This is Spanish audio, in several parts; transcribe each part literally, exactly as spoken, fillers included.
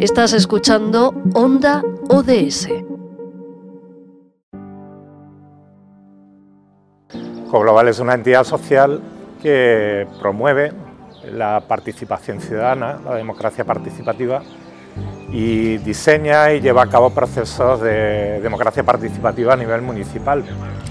Estás escuchando Onda O D S. CoGlobal es una entidad social que promueve la participación ciudadana, la democracia participativa, y diseña y lleva a cabo procesos de democracia participativa a nivel municipal.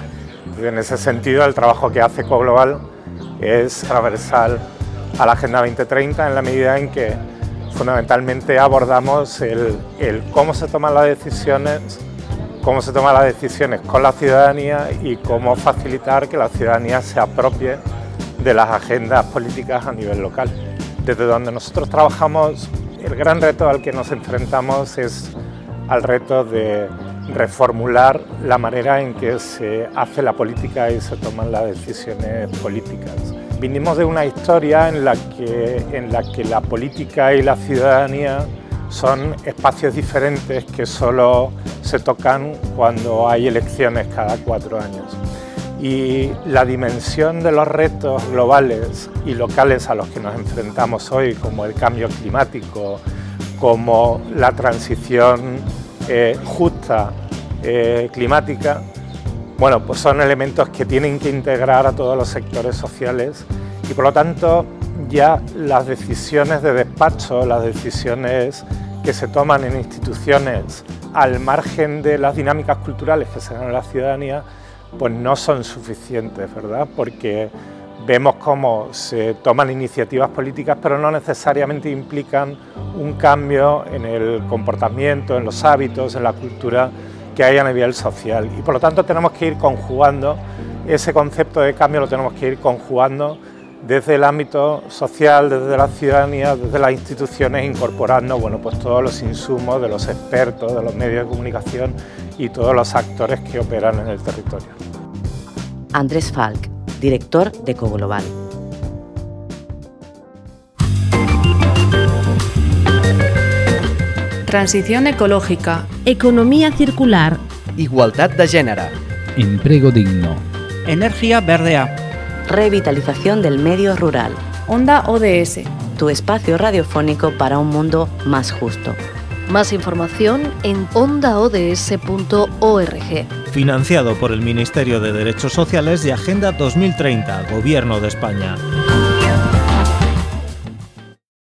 En ese sentido, el trabajo que hace CoGlobal es transversal a la Agenda veinte treinta en la medida en que fundamentalmente abordamos el, el cómo se toman las decisiones, cómo se toman las decisiones con la ciudadanía y cómo facilitar que la ciudadanía se apropie de las agendas políticas a nivel local. Desde donde nosotros trabajamos, el gran reto al que nos enfrentamos es al reto de reformular la manera en que se hace la política y se toman las decisiones políticas. Vinimos de una historia en la que, en la, que la política y la ciudadanía son espacios diferentes que solo se tocan cuando hay elecciones cada cuatro años. Y la dimensión de los retos globales y locales a los que nos enfrentamos hoy, como el cambio climático, como la transición eh, justa eh, climática, bueno, pues son elementos que tienen que integrar a todos los sectores sociales y por lo tanto ya las decisiones de despacho, las decisiones que se toman en instituciones al margen de las dinámicas culturales que se dan en la ciudadanía, pues no son suficientes, ¿verdad? Porque vemos cómo se toman iniciativas políticas, pero no necesariamente implican un cambio en el comportamiento, en los hábitos, en la cultura que hay a nivel social. Y por lo tanto tenemos que ir conjugando ese concepto de cambio, lo tenemos que ir conjugando desde el ámbito social, desde la ciudadanía, desde las instituciones, incorporando bueno, pues todos los insumos de los expertos, de los medios de comunicación y todos los actores que operan en el territorio. Andrés Falk, director de CoGlobal. Transición ecológica, economía circular, igualdad de género, empleo digno, energía verdea, revitalización del medio rural. Onda O D S, tu espacio radiofónico para un mundo más justo. Más información en onda o d s punto org. Financiado por el Ministerio de Derechos Sociales y Agenda dos mil treinta, Gobierno de España.